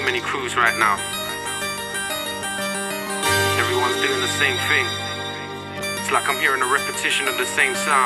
many crews right now. Everyone's doing the same thing. It's like I'm hearing a repetition of the same sound.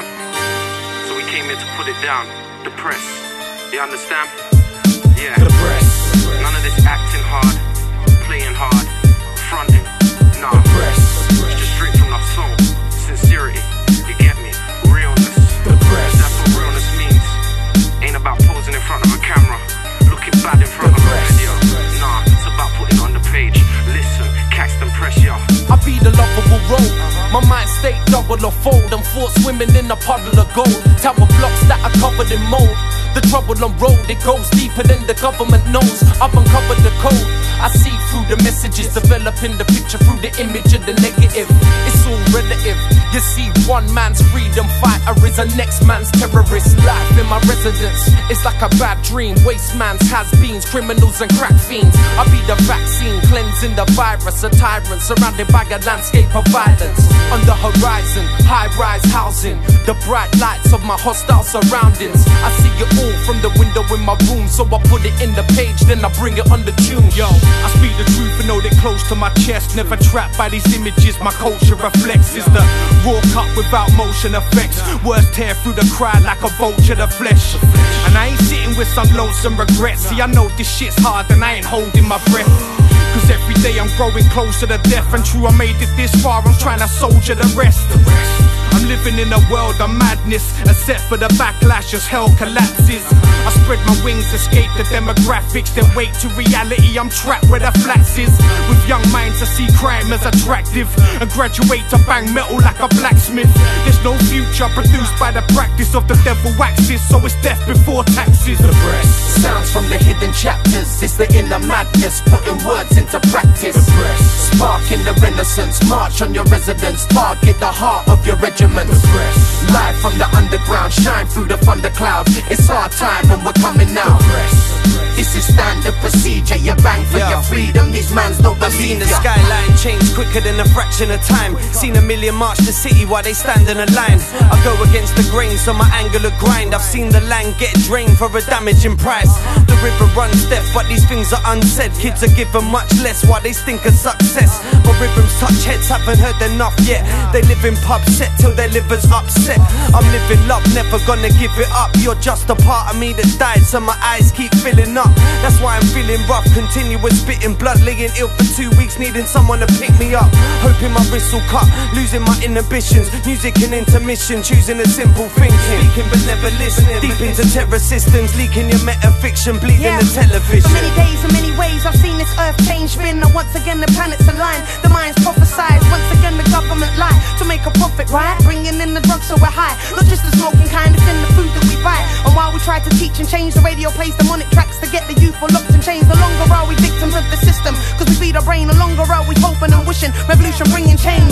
So we came here to put it down. The press. You understand? Yeah. The press. None of this acting hard, playing hard, fronting. Nah. The press. It's just straight from our soul. Sincerity. You get me? Realness. The press. That's what realness means. Ain't about posing in front of a camera, looking bad in front of a video. Nah, it's about putting on the page. Listen, catch them press, y'all. I be the lovable role. My mind state double or fold. I'm thought swimming in a puddle of gold. Tower blocks that are covered in mold. The trouble on road, it goes deeper than the government knows. I've uncovered the code. I see through the messages, developing the picture through the image of the negative. It's all relative. You see, one man's freedom fighter is a next man's terrorist. Life in my residence, it's like a bad dream. Waste man's has-beens, criminals and crack fiends. I be the vaccine, cleansing the virus. A tyrant surrounded by a landscape of violence. On the horizon, high-rise housing, the bright lights of my hostile surroundings. I see it all from the window in my room, so I put it in the page, then I bring it on the tune. Yo, I speak the truth and hold it close to my chest. Never trapped by these images, my culture reflects. Is the raw cut without motion effects. Words tear through the crowd like a vulture, the flesh. And I ain't sitting with some lonesome regrets. See, I know this shit's hard and I ain't holding my breath. Cause every day I'm growing closer to death. And true, I made it this far, I'm trying to soldier the rest. I'm living in a world of madness, except for the backlash as hell collapses. I spread my wings, escape the demographics, then wake to reality, I'm trapped where the flats is. With young minds I see crime as attractive, and graduate to bang metal like a blacksmith. There's no future produced by the practice of the devil waxes, so it's death before taxes. The press. Sounds from the hidden chapters, it's the inner madness, putting words into practice. The press. Sparking the renaissance, march on your residence, target the heart of your regiment. The press. Live from the underground, shine through the thunder clouds. It's our time and we're coming out. The press. This is standard procedure, you bang for your freedom, these mans don't I've seen believe the ya. skyline change quicker than a fraction of time. Seen a million march the city while they stand in a line. I go against the grain so my angular grind. I've seen the land get drained for a damaging price. The river runs deaf but these things are unsaid. Kids are given much less while they stink of success. But rhythms touch heads, haven't heard enough yet. They live in pub set till their liver's upset. I'm living love, never gonna give it up. You're just a part of me that died, so my eyes keep filling up. That's why I'm feeling rough, continuous spitting blood, laying ill for 2 weeks, needing someone to pick me up. Hoping my wrist will cut, losing my inhibitions. Music and intermission, choosing a simple thinking. Speaking but never listening, deep into terror systems, leaking your metafiction, bleeding the television. For many days and many ways I've seen this earth change. Been once again the planets align, the minds prophesize. Once again the government lie to make a profit, right? Bringing in the drugs so we're high, not just the smoking kind, it's in the food that we buy. And while we try to teach and change, the radio plays demonic tracks to get the youth all locked and chains. The longer are we victims of the system, cause we feed our brain. The longer are we hoping and wishing, revolution bringing change.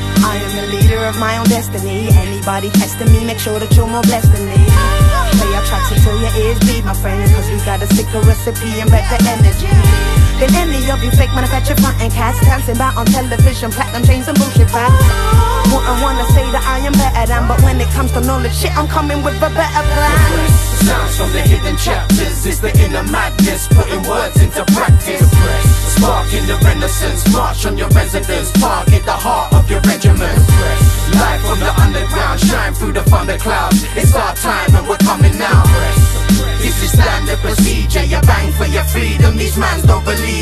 I am the leader of my own destiny. Anybody testing me, make sure that you're more blessed than me. Play our tracks until your ears bleed, my friend, cause we got a sicker recipe and better energy than any of you fake manufactured front and cats dancing about on television, platinum chains and bullshit facts. Wouldn't wanna say that I am better than, but when it comes to knowledge, shit, I'm coming with a better plan. Sounds from the hidden chapters, it's the inner madness, putting words into practice. Sparking the renaissance, march on your residence, target the heart of your regiment. Live from the underground, shine through the thunder clouds. It's our time and we're coming now. This is standard procedure, you bang for your freedom, these mans don't believe